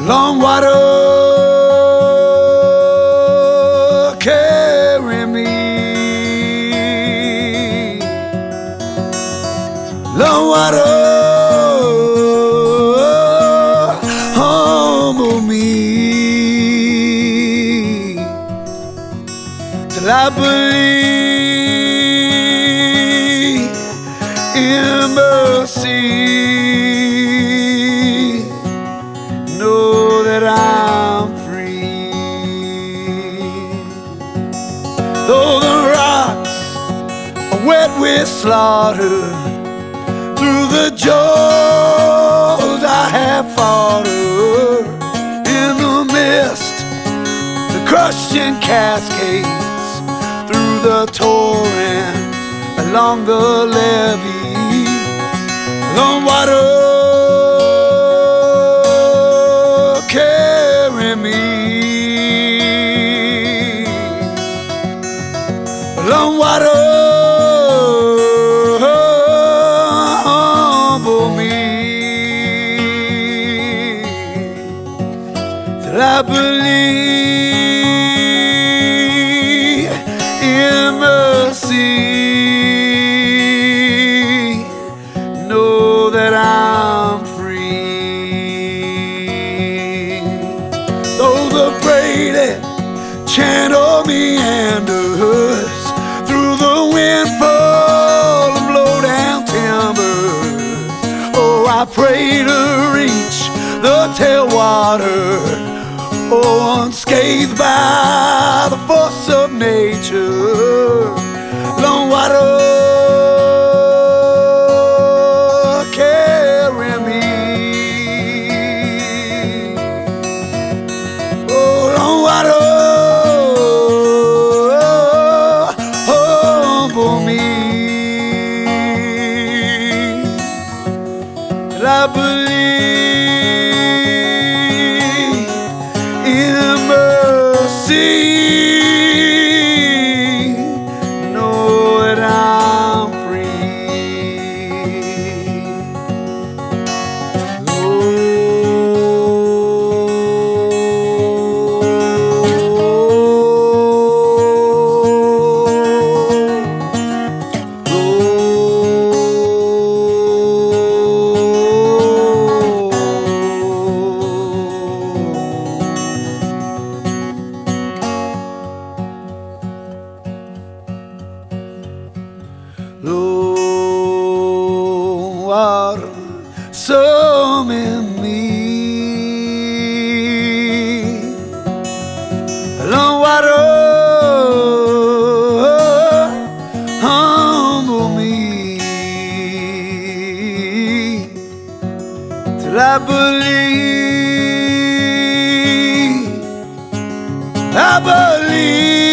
Long water carry me, long water humble me, till I believe in mercy. Know that I'm free. Though the rocks are wet with slaughter, through the jaws I have fought her. In the mist, the crushing cascades, through the torrent, along the levee, long water carry me, long water humble me, till I believe in mercy. Know that I'm free. Though the braided channel meanders, through the windfall and blow down timbers, oh, I pray to reach the tailwater, oh, unscathed by the force of nature. Long water carry me, oh, long water humble me, till I believe in mercy. Know that I'm free. Low water, some in me, long water humble me, till I believe